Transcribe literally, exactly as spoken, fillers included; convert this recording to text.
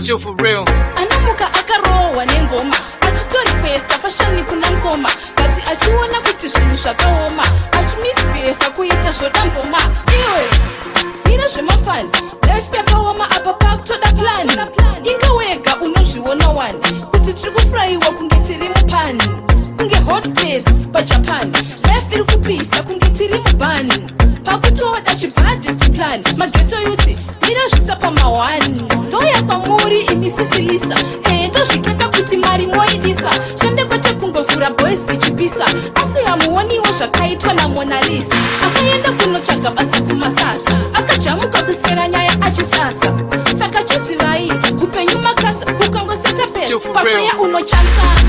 chill for real. Anamuka akarowa nengoma achitoripesta fashani kuna ngoma but achiona kuti zvinhu zvakaoma achimisbefa kuita zvodamboma iwe ina zvemafani life yakaoma apa pakutoda plan inga wega unozviona wani kuti tiri kufurayiwa kunge tiri mupani kunge hot stays pajapan life iri kupisa kunge tiri mubani pakutoda chibhadhist plan mageto yuti mina zvisapa mawani ndoya kwamuri imisisilisa ndozviketa kuti mari moidisa shande kwete kungovhura boys vichipisa asi hamuoniwo zvakaitwa naMona Lisa akaenda kunotsvaga basa kumasasa akajamuka kuswera nyaya achisasa saka chizivai upenyu makasa ukangoseta pesa pafuya unochansa